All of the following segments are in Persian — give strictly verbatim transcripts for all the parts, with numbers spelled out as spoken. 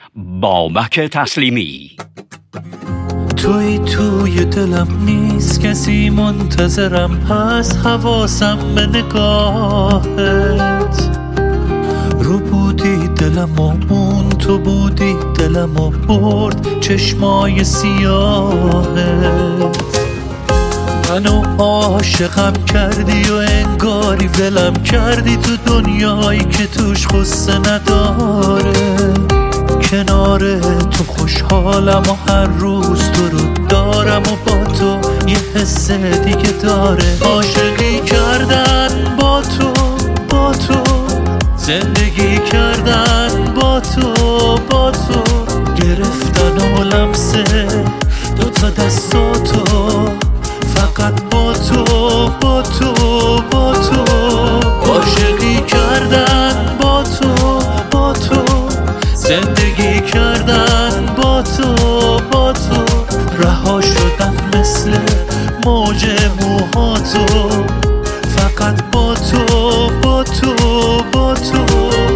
بابک تسلیمی. توی توی دلم نیست، کسی منتظرم هست، حواسم به نگاهت. رو بودی دلم و اون تو بودی دلم و برد چشمای سیاهت. منو عاشقم کردی و انگاری ولم کردی تو دنیایی که توش غصه نداره. کنار تو خوشحالم و هر روز تو رو دارم و با تو یه حس دیگه داره. عاشقی کردن با تو با تو، زندگی کردن با تو با تو، گرفتن و لمسه دوتا دستاتو، فقط با تو با تو با تو. عاشقی کردن با تو با تو، زندگی کردن با تو با تو، رها شدن مثل موج موهاتو، فقط با تو با تو با تو.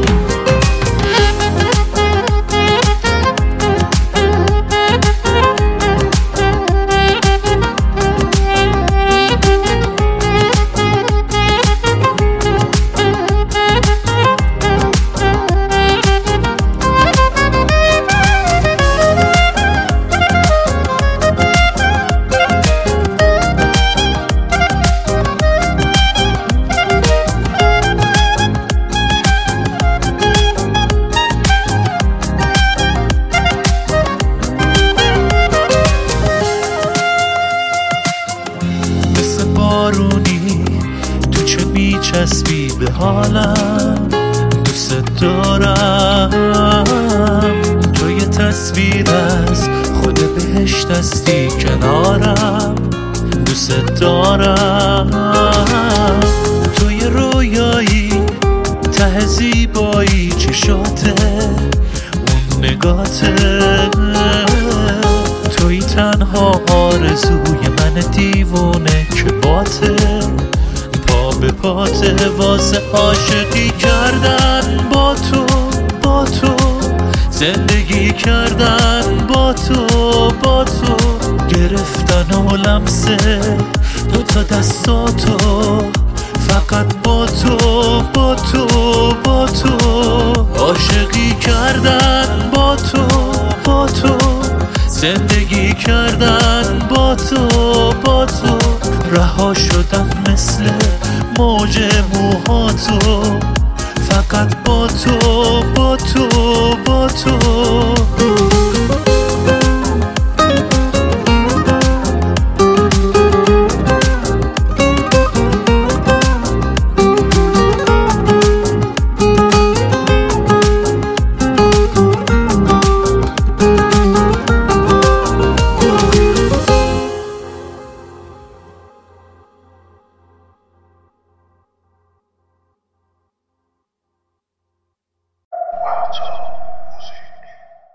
بارونی تو چه میچسبی به حالم، دوست دارم. تو یه تصویر از خود بهشت هستی کنارم، دوست دارم. تو یه رویایی ته زیبایی چشاته اون نگاته. توی تنها آرزوی من دیوونه که باته، پا به پاته واسه عاشقی کردن با تو با تو، زندگی کردن با تو با تو، گرفتن و لمسه دوتا دستاتو، فقط با تو با تو با تو. عاشقی کردن با تو با تو، زندگی کردن با تو با تو، رها شدن مثل موج موهاتو، فقط با تو با تو